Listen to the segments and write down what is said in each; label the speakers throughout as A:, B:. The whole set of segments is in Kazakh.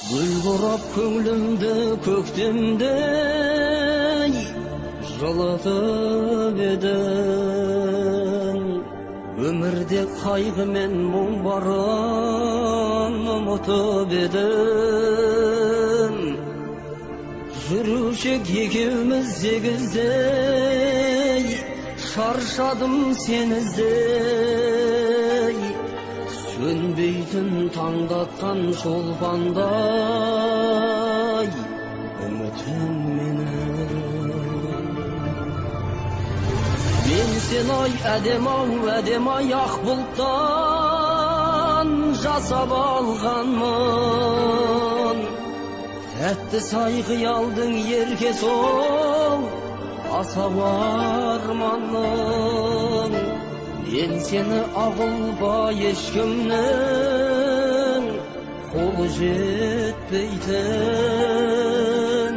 A: Gül kurap könglimde köktemdey Жылытып edim Ömürde kaygı men muң bарын Unutup edim Жүрушек екеуміз егіздей Шаршадым сен іздей Sönbейтін таңдатқан шолпандай Үмітім менің Мен сен ай әдем-ай ақ бұлттан жасап алғанмын Тәтті сай қиялдың ерке сол асау арманым Мен сені ағылба ешкімнің қолы жетпейтін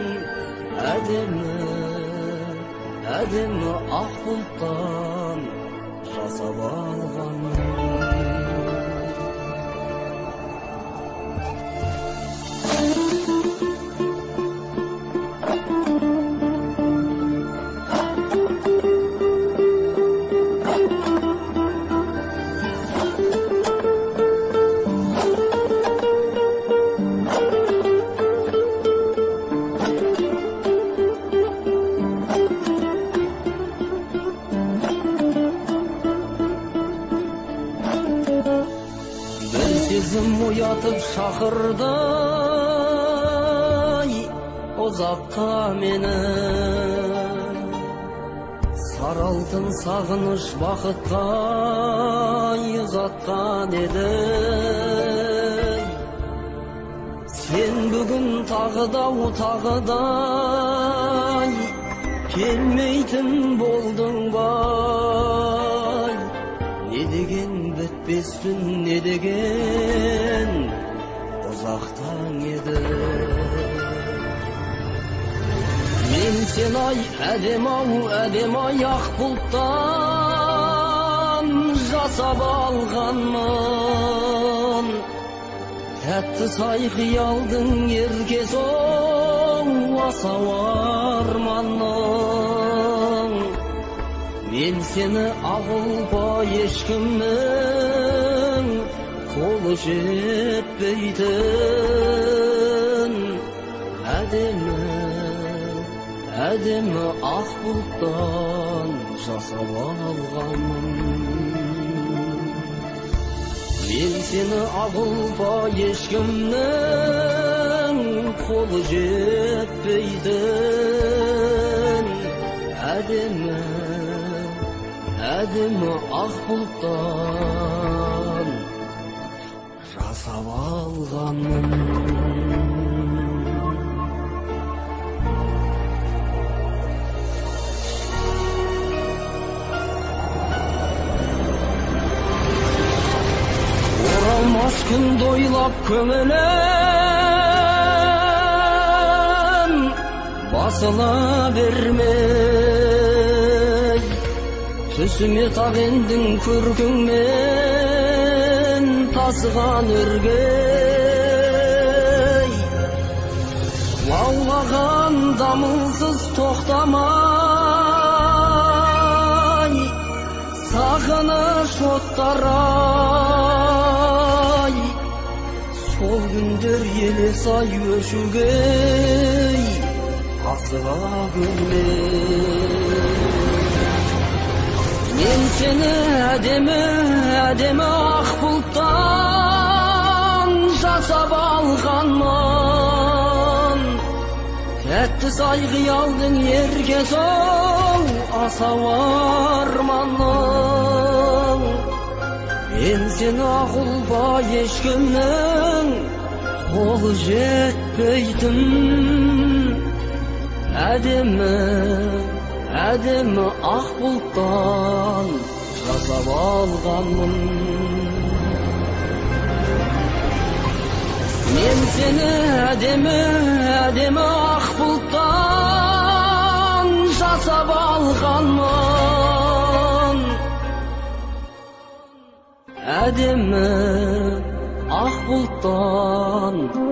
A: әдемі ақ бұлттан жасап алғаным Сезім оятып шақырдай ұзаққа мені Саралтын сағыныш бақытқа ұзатқан еді Сен бүгін тағыдай келмейтін болдың бай Не деген бітпес түн, не деген ұзақтан еді Мен сен ай әдем-ай ақ бұлттан жасап алғанмын Тәтті сай қиялдың ерке сол асау арманым Мен сені ағылба ешкімнің қолы жетпейтін әдемі ақ бұлттан жасап алғаным Мен сені ағылба ешкімнің қолы жетпейтін әдемі ақ бұлттан жасап алғаным Оралмас күнді ойлап көңілім басыла бермей Түсіме тақ ендің көркіңмен тасыған өргей Лаулаған дамылсыз тоқтамай Сағыныш оттарай Сол күндер елес-ай өшугей Асыға көрмей Мен сені әдемі ақ бұлттан жасап алғанмын Тәтті сай қиялдың ерке сол асау арманым Мен сені ағылба ешкімнің қолы жетпейтін әдемі ақ бұлттан жасап алғанмын Мен сені әдемі ақ бұлттан жасап алғанмын әдемі ақ бұлттан